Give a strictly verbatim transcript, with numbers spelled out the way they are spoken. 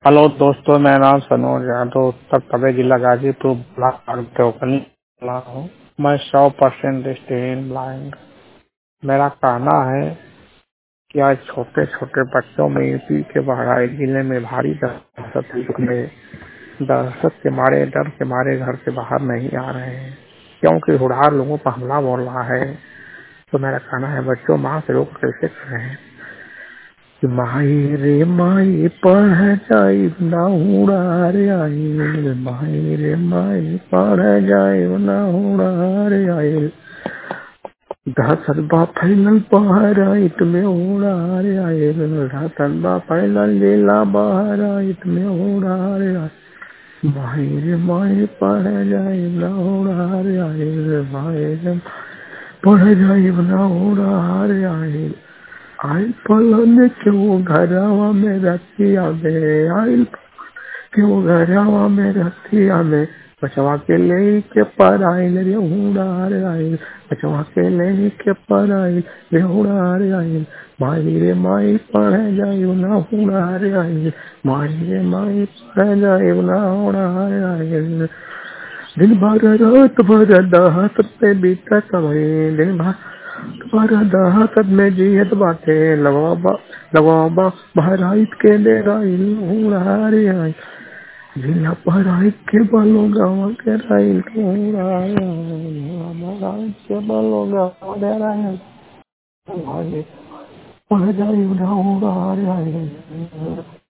Hello दोस्तों, मेरा नाम सनोज यादव, उत्तर प्रदेश जिला गाजीपुर ब्लॉक देवकनी जिला हूँ। मैं सौ परसेंट दृष्टिहीन ब्लाइंड। मेरा कहना है कि आज छोटे छोटे बच्चों में यूपी के बहराइच जिले में भारी दहशत है, में दहशत के मारे डर के मारे घर से बाहर नहीं आ रहे हैं, क्योंकि हुड़ार लोगों पर हमला बोल रहा है। तो मेरा कहना है, बच्चों माँ से रोक कैसे करें कि माई रे माई पढ़ जाई ना उड़ा रे आई, माई रे माई पढ़ जाई ना उड़ा रे आई, दहशत बा फैलल बहराइच में उड़ा रे आई, दहशत बा फैलल जिला बहराइच में उड़ा रे आई, माई रे माई पढ़ जाई ना उड़ा रे आई, माई रे पढ़ जाई ना उड़ा रे आई। आइल पलन क्यों घरवा में रतिया में, आइल क्यों घरवा में रतिया में, बचवा के ले के पर आइल रे उड़ा रे आइल, बचवा के ले के पर आइल रे उड़ा रे आइल, माई रे माई पढ़ जाई ना उड़ा रे आइल, माई रे माई पढ़ जाई ना उड़ा रे आइल। दिन भर रात भर दहशत पे बीतत भई, दिन भर पर दहशत में जियत बाटे, लगवा लगवा बहराइच के डेराइल उड़ा रे आई, जिला बहराइच के बालो गाँव के राइल उड़ा रे आई, बहराइच के बालो गाँव के राइल पढ़ जाई उड़ा रे आई।